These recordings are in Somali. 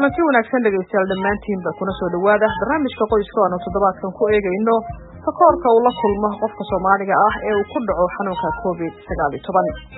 kulanti wanaagsan dhageystayaal dhammaantiinba kuna soo dhawaada barnaamijka qoyska oo toddobaadkan ku eegayno takoorka uu la kulmo qofka Soomaaliga ah ee uu ku dhaco xanuunka COVID-19.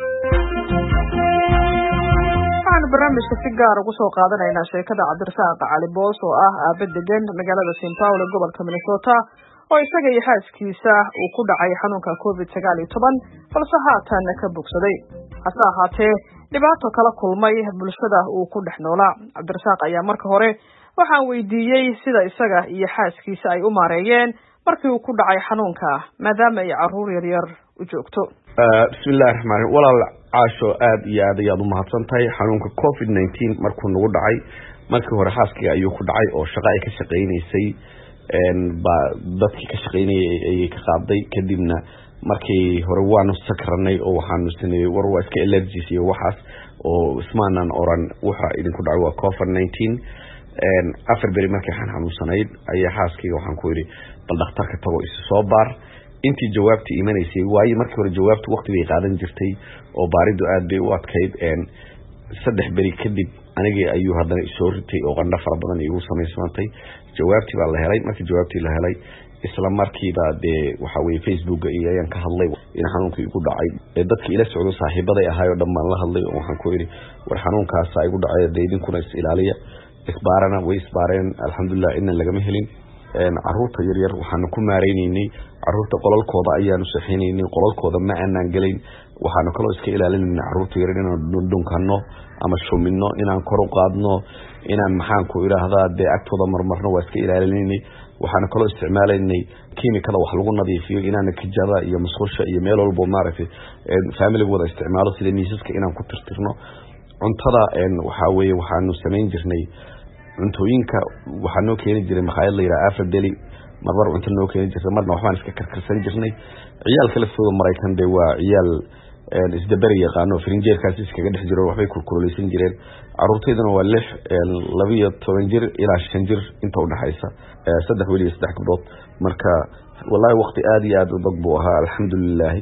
waxaan barnaamijka si gaar ah ugu soo qaadanaynaa sheekada Cabdirasaaq Cali Boos oo ah aabe degan magaalada St. Paul ee gobolka Minnesota oo isaga iyo xaaskiisa uu ku dhacay xanuunka COVID-19 balse haatan ka bogsaday. hase ahaatee dhibaato kala kulmay bulshada uu ku dhex noolaa. Cabdirasaaq ayaa marka hore waxaan weydiiyey sida isaga iyo xaaskiisa ay u maareeyeen markii uu ku dhacay xanuunka maadaama ay caruur yar yar u joogto. bismillaahir rahmaanir rahiim. walaal caasho aad iyo aad ayaad u mahadsantahay. xanuunka COVID-19 markuu nagu dhacay markii hore xaaskiga ayuu ku dhacay oo shaqo ay ka shaqeynaysay dadkii ka shaqeynayay ayay ka qaaday. kadibna markii hore waanu sakranay oo waxaanu sameeyay war waa iska allergies iyo waxaas oo ismaanan oran waxa idinku dhacay waa COVID-19. afar beri markii aan xanuunsanayd ayaa xaaskiga waxaan ku yiri bal dhakhtarka tago isu soo baar. intii jawaabtii imanaysay waayi markii hore jawaabtu waqti bay qaadan jirtay oo baaridu aad bay u adkayd. saddex beri kadib anigii ayuu haddana soo ritay oo qandho fara badan igu samaysmantay. jawaabtii baa la helay. markii jawaabtii la helay isla markiiba waxa weeye Facebook ayaan ka hadlay in xanuunkii igu dhacay. dadkii ila socdo saaxiibaday ahaayoo dhammaan la hadlay oo waxaan ku yiri war xanuunkaas igu dhacay idinkuna is ilaaliya. isbaarana way isbaareen alxamdulillah inna lagama helin. caruurta yar yar waxaan ku maareynay caruurta qolalkooda ayaanu saxiinaynay. qolalkooda ma aanan galin. waxaan kaloo iska ilaalinay caruurta yar inaan dhunkano ama shumino inaan kor u qaadno inaan maxaan ku iraahdaa agtooda marmarno waa iska ilaalinay. waxaan kaloo isticmaalaynay kiimikada wax lagu nadiifiyo inaan kijada iyo musqusha iyo meel walba maaragtay family wada isticmaalo sida miisaska inaan ku tirtirno. cuntada waxa weeye waxaanu sameyn jirnay cuntooyinka waxaa noo keeni jiray makhaayad la yiraahdo Afadeli marmar cunto noo keeni jirtay marna waxaan iska karkarsan jirnay. ciyaalka la soo Mareykan waa ciyaal isdabari yaqaano frinjeerkaas iskaga dhex jiro waxbay kulkuleysan jireen. caruurteedana waa 12 jir ilaa 5 jir inta u dhaxaysa. saddex wali iyo saddex gabdhood. marka wallahi waqti aad iyo aad u dad buu ahaa alxamdulillah.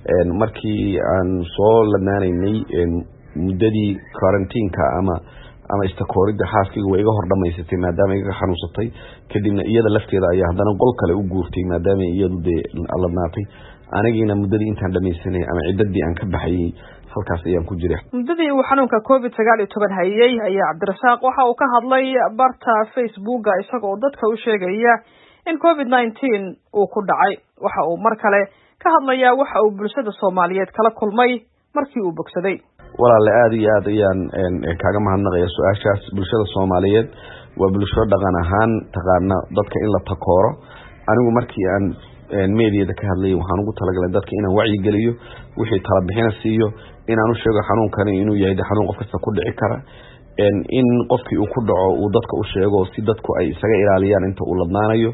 markii aan soo lanaanaynay muddadii quarantine-ka ama istakooridda xaaskiga way iga hor dhamaysatay maadaama iga xanuunsatay. kadibna iyada lafteeda ayaa haddana qol kale u guurtay maadaama iyadu alladnaatay. anigiina muddadii intaan dhamaysanay ama ciddadii aan ka baxayay halkaas ayaan ku jiray. muddadii uu xanuunka COVID-19 hayay ayaa Cabdirasaaq waxa uu ka hadlay barta Facebook isagoo dadka u sheegaya in COVID-19 uu ku dhacay. waxa uu mar kale ka hadlayaa waxa uu bulshada Soomaaliyeed kala kulmay markii uu bogsaday. walaal aad iyo aad ayaan kaaga mahadnaqayaa su'aashaas. bulshada Soomaaliyeed waa bulsho dhaqan ahaan taqaana dadka in la takooro. anigu markii aan meediyada ka hadlay waxaan ugu talagalay dadka inaan wacyi geliyo wixii tala bixin siiyo inaan u sheego xanuunkan inuu yahay xanuun qof kasta ku dhici kara. in qofkii uu ku dhaco uu dadka u sheego si dadku ay isaga ilaaliyaan inta uu ladnaanayo.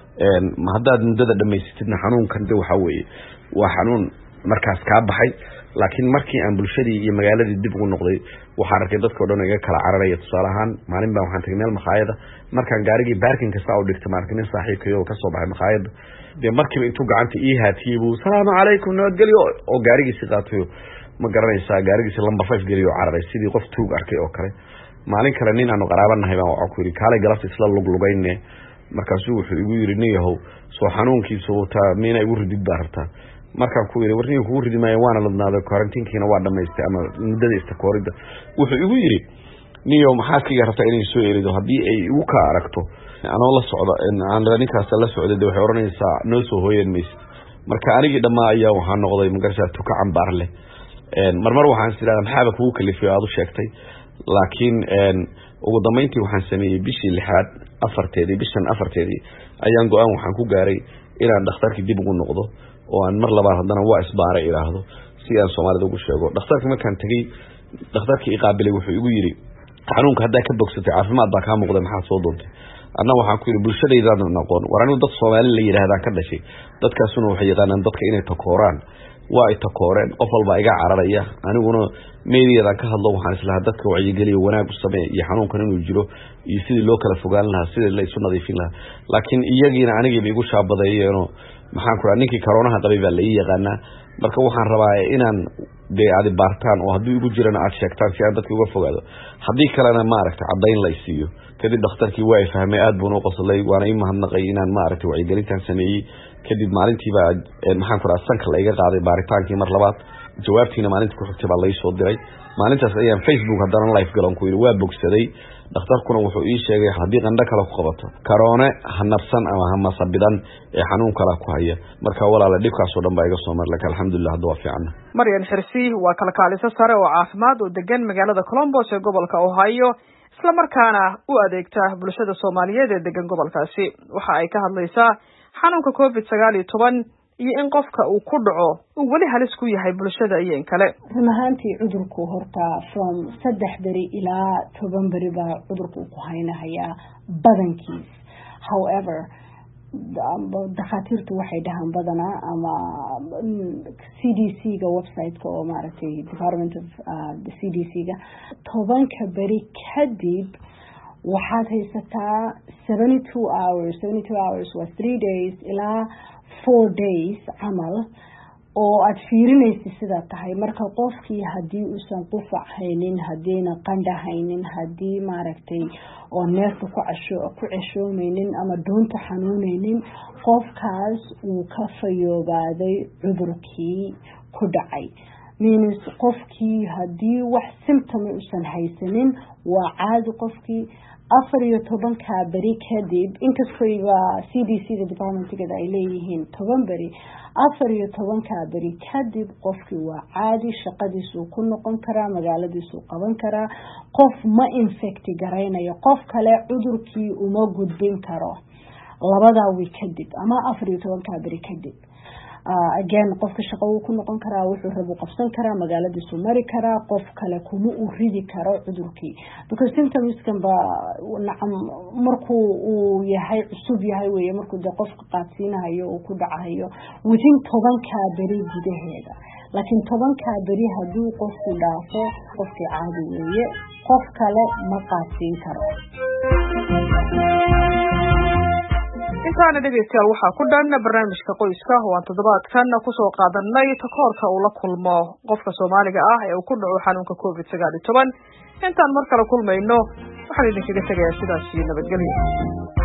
haddaad muddada dhamaysatidna xanuunkan waxa weeye waa xanuun markaas ka baxay. laakiin markii aan bulshadii iyo magaaladii dib ugu noqday waxaan arkay dadka oo dhan iga kala cararaya. tusaale ahaan maalin baan waxaan tagay meel makhaayada markaan gaarigii baarkinka saa u dhigtay markii nin saaxiibkay oo ka soo baxay makhaayada markiiba intuu gacanta ii haatiyay buu salaamu calaykum nabadgelyo oo gaarigiisi qaatay ma garanaysaa gaarigiisi lambar 5 geliyo cararay sidii qof tuug arkay oo kale. maalin kale nin aanu qaraabanahay baan waxa ku yiri kaalay galabta isla luglugayne markaasuu wuxuu igu yiri niyahow soo xanuunkiisu taa miina igu ridid baarta. markaan ku yiri warniyo kugu ridimay waana ladnaaday quarantine-kiina waa dhamaystay ama muddada istakooridda. wuxuu igu yiri niyo maxaa kiga rabtaa inay soo eerido haddii ay igu ka aragto anoo la socdo aan ninkaas la socday waxay oranaysaa noo soo hooyeen mees. marka anigii dhamaa ayaa waxaan noqday magarashaa tuka cambaar leh. marmar waxaan isleeyahay maxaaba kugu kalifay aad u sheegtay. laakiin ugu dambeyntii waxaan sameeyay bishii 6 afarteedii bishan afarteedii ayaan go'aan waxaan ku gaaray inaan dhakhtarkii dib ugu noqdo oo aan mar labaad haddana waa isbaaray iraahdo si aan Soomaalida ugu sheego. dhakhtarkii markaan tagay dhakhtarkii qaabilay wuxuu igu yiri xanuunka hadda ka bogsatay caafimaad baa ka muuqda maxaa soo doontay. anna waxaan ku yiri bulshadayda noqon waranu dad Soomaali la yiraahdo ka dhashay dadkaasuna waxay yaqaanaan dadka inay takooraan. waa ay takooreen qof walba iga cararaya. aniguna meediyada ka hadlo waxaan islahaa dadka wacyi geliyo wanaag u sameey iyo xanuunkan inuu jiro iyo sidii loo kala fogaan lahaa sidii la isu nadiifin lahaa. laakiin iyagiina aniga igu shaabadeeyeen maxaan ku ninkii corona qabay baa la yaqaanaa marka waxaan rabaa inaan aad baartaan oo haddii ugu jirana aad sheegtaan si aan dadka uga fogaado haddii kalena maaragtay caddayn la isiiyo kadib dhakhtarkii waa fahmay aad buu noo qoslay waana ii mahadnaqay inaan maaragtay wacyigelintan sameeyey kadib maalintiiba maxaan ku rahaa sanka la iga qaaday baaritaankii mar labaad jawaabtiina maalintii ku xigtay baa la ii soo diray maalintaas ayaan Facebook haddana live galan ku yiri waa bogsaday dhakhtarkuna wuxuu ii sheegay haddii qandho kale ku qabato karoone ha nafsan ama ha masabidan ee xanuun kale ku haya marka walaal dhibkaas oo dhan baa iga soo mar laakiin alxamdulillah hadda waa fiican Maryan Xirsi waa kalkaaliso sare oo caafimaad oo degan magaalada Columbus ee gobolka Ohio isla markaana u adeegta bulshada Soomaaliyeed ee degan gobolkaasi waxa ay ka hadlaysaa xanuunka COVID-19 iyo in qofka uu ku dhaco uu wali halis ku yahay bulshada iyo in kale run ahaantii cudurku horta from 3 beri ilaa 10 beri baa cudurku ku haynayaa badankiis however dhakhaatiirtu waxay dhahaan badanaa ama CDC-ga website-ka oo maaragtay Department of the CDC-ga 10 beri kadib waxaad haysataa 72 hours waa 3 days ilaa 4 days camal oo aad fiirinaysa sida tahay marka qofkii hadii uusan qufac haynin hadiina qandha haynin hadii maaragtay oo neefta ku ceshoomaynin ama doonta xanuunaynin qofkaas uu ka fayoobaday cudurkii ku dhacay means qofkii hadii wax symptom uusan haysanin waa caadi qofkii 14 beri kadib inkastoo CDC-da department-ga ay leeyihiin 10 beri 14 beri kadib qofkii waa caadi shaqadiisu ku noqon karaa magaaladiisu qaban karaa qof ma infect garaynayo qof kale cudurkii uma gudbin karo labada week kadib ama 14 beri kadib again qofka shaqo uu ku noqon karaa wuxuu rabo qabsan karaa magaaladiisu mari karaa qof kale kuma u ridi karo cudurkii because symptoms kan ba markuu uu yahay cusub yahay weeye markuu qofka qaadsiinayo oo ku dhacayo within 10 beri gudaheeda laakiin 10 beri haduu qofku dhaafo qofkii caadi weeye qof kale ma qaadsiin karo intaana dhegeystayaal waxaa ku dhan barnaamijka qoyska oo aan toddobaadkan ku soo qaadanay takoorka uu la kulmo qofka Soomaaliga ah ee uu ku dhaco xanuunka COVID-19 intaan mar kale kulmayno waxaan idinkaga tagayaa sidaas iyo nabadgelyo